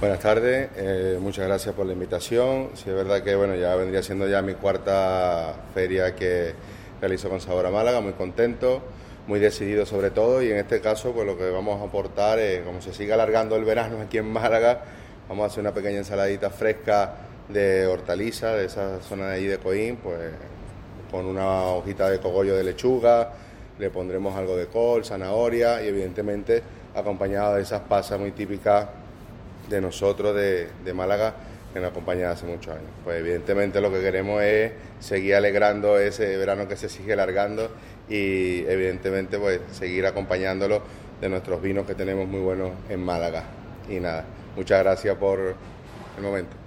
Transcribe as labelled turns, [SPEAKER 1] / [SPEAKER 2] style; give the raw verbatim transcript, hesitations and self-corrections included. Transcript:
[SPEAKER 1] Buenas tardes, eh, muchas gracias por la invitación. Sí, es verdad que bueno, ya vendría siendo ya mi cuarta feria que realizo con Sabor a Málaga, muy contento, muy decidido sobre todo, y en este caso pues lo que vamos a aportar es, como se sigue alargando el verano aquí en Málaga, vamos a hacer una pequeña ensaladita fresca de hortaliza de esa zona de ahí de Coín, pues con una hojita de cogollo de lechuga, le pondremos algo de col, zanahoria y evidentemente acompañado de esas pasas muy típicas de nosotros de, de Málaga, que nos acompaña hace muchos años. Pues evidentemente lo que queremos es seguir alegrando ese verano que se sigue alargando y evidentemente pues seguir acompañándolo de nuestros vinos que tenemos muy buenos en Málaga. Y nada, muchas gracias por el momento.